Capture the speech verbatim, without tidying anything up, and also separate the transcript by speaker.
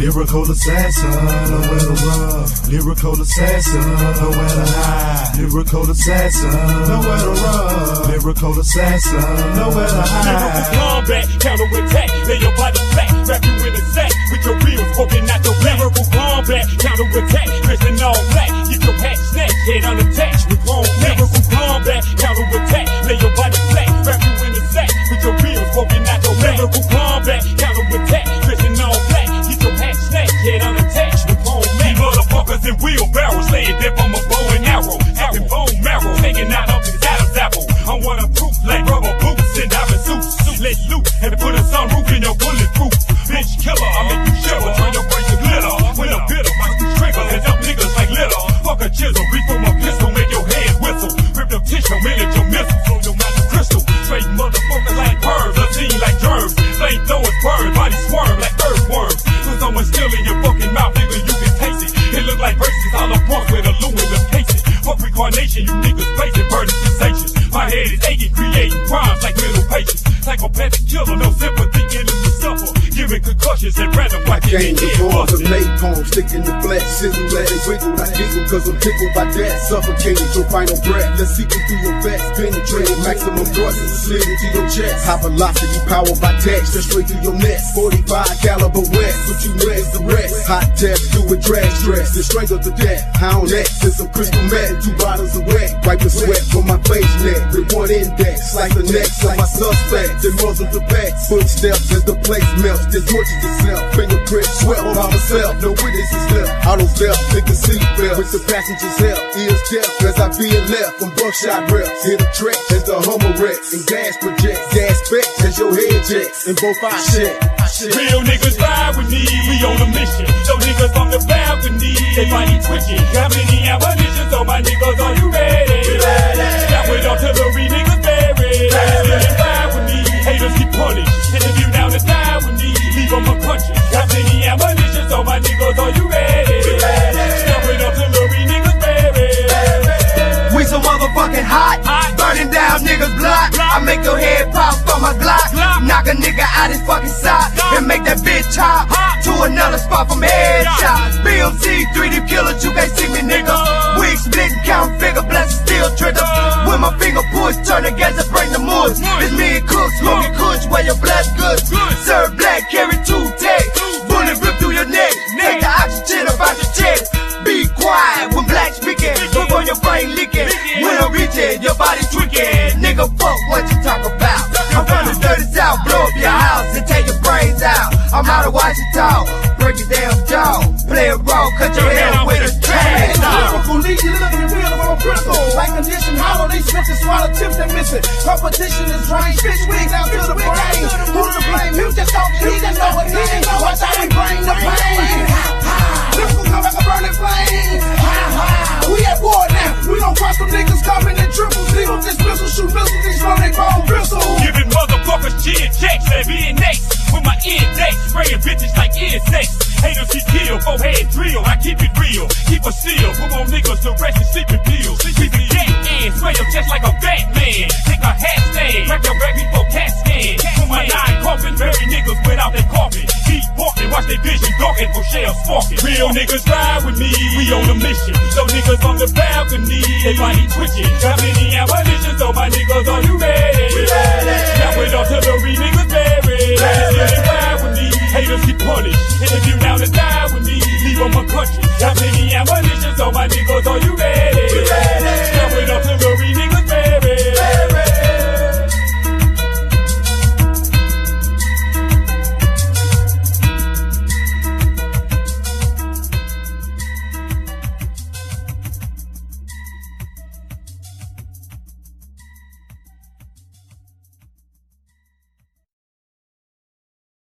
Speaker 1: Lyrical assassin, nowhere to run. Lyrical assassin, nowhere to hide. Lyrical assassin, nowhere to run. Lyrical assassin, nowhere to hide.
Speaker 2: Lyrical combat, counter attack, lay your body flat, wrap you in a sack with your wheels poking out your back. Lyrical combat, counter attack, dressing all black, get your patch snatched, head unattached with long neck. Lyrical combat, counter attack, lay your body flat, wrap you in a sack with your wheels poking out your back. Lyrical combat, counter attack, dressing all black, get your patch snatched, head unattached with long neck. These motherfuckers in wheelbarrows, laying death on my bow and arrow, having bone marrow, hanging out up his Adam's apple. I'm waterproof like rubber boots and diamond suits. Let loose and put a sunroof in your bulletproof. Bitch killer, I make you shiver, turn your brain to glitter. When I'm bitter, watch the trigger and dump niggas like litter. Fuck a chisel, reach for my pistol, make your head whistle. Rip the tissue, minute your missile, throw your mouth to crystal. Straight motherfuckers like birds, obscene like germs. Flame throwers burn, body squirm like earthworms. When someone's still in your fucking mouth, nigga, you can taste it. It look like braces, all up once with aluminum cases. Fuck reincarnation, you niggas facing burning sensations. My head is aching, creating crimes like mental patients. Psychopathic killer, no sympathy, enemy suffer. Giving concussions and random
Speaker 3: I came to forms of napalm, sticking the flesh, sizzle, let it wiggle. I giggle cause I'm tickled by death, suffocating till final breath. Let's seek it through your vest, penetrating maximum thrust, slid into your chest. High velocity, powered by text, just straight through your neck. forty-five caliber west, what you know is the rest. Hot test, do it, drag stress, and strangle to death. Hound X and some crystal meth, two bottles of wet. Wipe the sweat from my face neck, with one index, like the next of my suspect. Then muzzle the back, footsteps as the place melts. Then tortures yourself, fingerprint swept by myself. No witnesses left, auto theft, nigga seatbelt. With the passenger's help, ears deaf as I feel left from buckshot reps. Hit a track as the Hummer wrecks, and gas projects, gas specs as your head jets, and both I check.
Speaker 2: Real niggas ride with me, we on a mission. So niggas on the balcony, they body twitching. Got many ammunitions, so my niggas, are you ready? Ready. Got with artillery, niggas buried. Niggas ride with me, haters get punished. And if you down to die with me, leave them a puncher. Got many ammunitions, so my niggas, are you ready? Ready. Got with artillery, niggas buried.
Speaker 4: We so motherfucking hot, hot. Burning down niggas' block. I make your head pop from my Glock. Knock a nigga out his fucking sock and make that bitch hop to another spot from headshots. B M C, three D killers, you can't see me, nigga. Wig split and count figure, bless steel trigger. With my finger push, turn the gas and bring the mush. It's me and Cook, smoking kush, where your blood good. Serve black, carry two takes. Bullet rip through your neck, take the oxygen about your chest. Be quiet when black speaking, look on your brain leaking. When I'm reaching, your body tweaking. Nigga, fuck what you talk about. I'm from the dirty south, blow up your house and take your brains out. I'm out of Washington, break your damn jaw. Play it raw, cut your hair with a trash.
Speaker 5: Lyrical lead, you look at the real on bristle. Like condition, hollow, they switch and swallow tips they missing. Competition is drained, fish wings out to the brain. Who's to blame? You just don't, he just know what he ain't know. Watch how we bring the pain. Lyrical come like a burning flame. We at war now, we don't cross them niggas coming in triples. Leave them dismissal, shoot missiles, these slow they bone bristles.
Speaker 2: Giving motherfuckers chin checks, they being next. With my index, spraying bitches like insects. Haters get killed, forehead drill, I keep it real. Keep a seal, put on niggas to rest and sleeping pills. Keep it gang in, spray them just like a Batman. Take a hat stand, crack your back before cat scan. Put my nine coffin, bury niggas without their coffin. Keep walking, watch their vision darken for shells sparking. Real niggas ride with me, we on a mission. So niggas on the balcony, they body twitching. Got many ammunition, so my niggas, are you ready? Ready. Got with artillery, niggas buried. Niggas ride with me, haters get punished. And if you